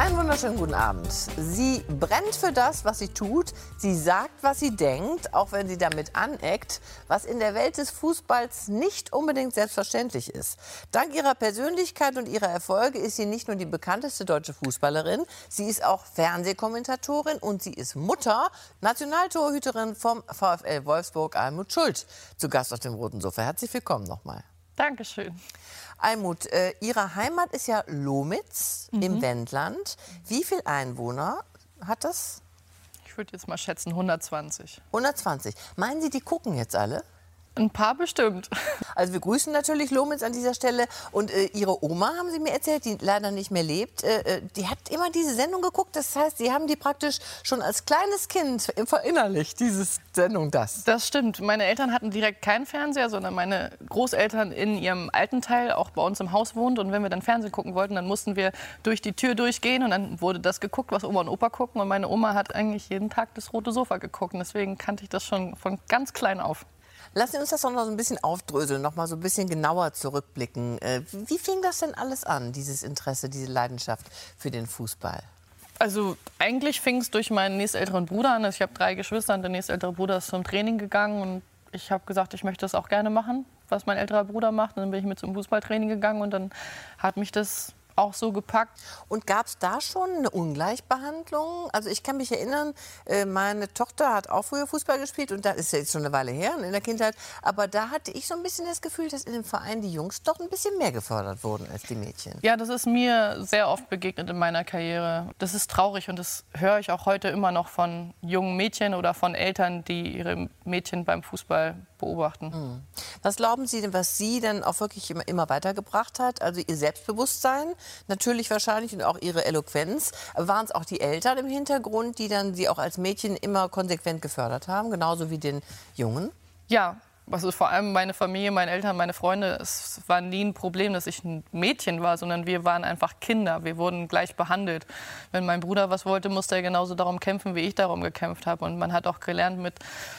Einen wunderschönen guten Abend. Sie brennt für das, was sie tut. Sie sagt, was sie denkt, auch wenn sie damit aneckt, was in der Welt des Fußballs nicht unbedingt selbstverständlich ist. Dank ihrer Persönlichkeit und ihrer Erfolge ist sie nicht nur die bekannteste deutsche Fußballerin, sie ist auch Fernsehkommentatorin und sie ist Mutter, Nationaltorhüterin vom VfL Wolfsburg, Almuth Schuld. Zu Gast auf dem roten Sofa. Herzlich willkommen nochmal. Dankeschön. Almuth, Ihre Heimat ist ja Lomitz im Wendland. Wie viele Einwohner hat das? Ich würde jetzt mal schätzen 120. 120. Meinen Sie, die gucken jetzt alle? Ein paar bestimmt. Also wir grüßen natürlich Lomitz an dieser Stelle. Und Ihre Oma, haben Sie mir erzählt, die leider nicht mehr lebt, die hat immer diese Sendung geguckt. Das heißt, Sie haben die praktisch schon als kleines Kind verinnerlicht, diese Sendung, das. Das stimmt. Meine Eltern hatten direkt keinen Fernseher, sondern meine Großeltern in ihrem alten Teil auch bei uns im Haus wohnt. Und wenn wir dann Fernsehen gucken wollten, dann mussten wir durch die Tür durchgehen. Und dann wurde das geguckt, was Oma und Opa gucken. Und meine Oma hat eigentlich jeden Tag das rote Sofa geguckt. Und deswegen kannte ich das schon von ganz klein auf. Lassen Sie uns das doch noch so ein bisschen aufdröseln, noch mal so ein bisschen genauer zurückblicken. Wie fing das denn alles an, dieses Interesse, diese Leidenschaft für den Fußball? Also eigentlich fing es durch meinen nächstälteren Bruder an. Also ich habe 3 Geschwister und der nächstältere Bruder ist zum Training gegangen. Und ich habe gesagt, ich möchte das auch gerne machen, was mein älterer Bruder macht. Und dann bin ich mit zum Fußballtraining gegangen und dann hat mich das auch so gepackt. Und gab es da schon eine Ungleichbehandlung? Also ich kann mich erinnern, meine Tochter hat auch früher Fußball gespielt und das ist ja jetzt schon eine Weile her in der Kindheit. Aber da hatte ich so ein bisschen das Gefühl, dass in dem Verein die Jungs doch ein bisschen mehr gefördert wurden als die Mädchen. Ja, das ist mir sehr oft begegnet in meiner Karriere. Das ist traurig und das höre ich auch heute immer noch von jungen Mädchen oder von Eltern, die ihre Mädchen beim Fußball beobachten. Was glauben Sie denn, was Sie dann auch wirklich immer weitergebracht hat? Also Ihr Selbstbewusstsein, natürlich wahrscheinlich, und auch Ihre Eloquenz. Waren es auch die Eltern im Hintergrund, die dann Sie auch als Mädchen immer konsequent gefördert haben, genauso wie den Jungen? Ja, also vor allem meine Familie, meine Eltern, meine Freunde. Es war nie ein Problem, dass ich ein Mädchen war, sondern wir waren einfach Kinder. Wir wurden gleich behandelt. Wenn mein Bruder was wollte, musste er genauso darum kämpfen, wie ich darum gekämpft habe. Und man hat auch gelernt mit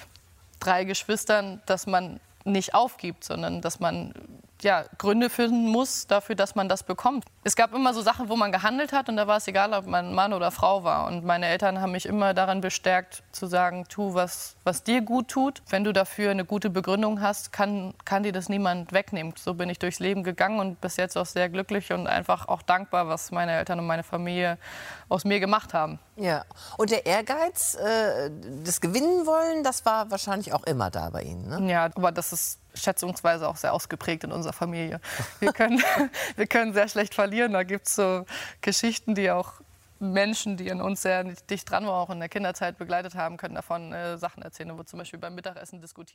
3 Geschwistern, dass man nicht aufgibt, sondern dass man Gründe finden muss dafür, dass man das bekommt. Es gab immer so Sachen, wo man gehandelt hat und da war es egal, ob man Mann oder Frau war. Und meine Eltern haben mich immer daran bestärkt, zu sagen, tu, was dir gut tut. Wenn du dafür eine gute Begründung hast, kann dir das niemand wegnehmen. So bin ich durchs Leben gegangen und bis jetzt auch sehr glücklich und einfach auch dankbar, was meine Eltern und meine Familie aus mir gemacht haben. Ja, und der Ehrgeiz, das Gewinnen wollen, das war wahrscheinlich auch immer da bei Ihnen, ne? Ja, aber das ist schätzungsweise auch sehr ausgeprägt in unserer Familie. Wir können sehr schlecht verlieren. Da gibt es so Geschichten, die auch Menschen, die an uns sehr dicht dran waren, auch in der Kinderzeit begleitet haben, können davon Sachen erzählen. Da wurde zum Beispiel beim Mittagessen diskutiert.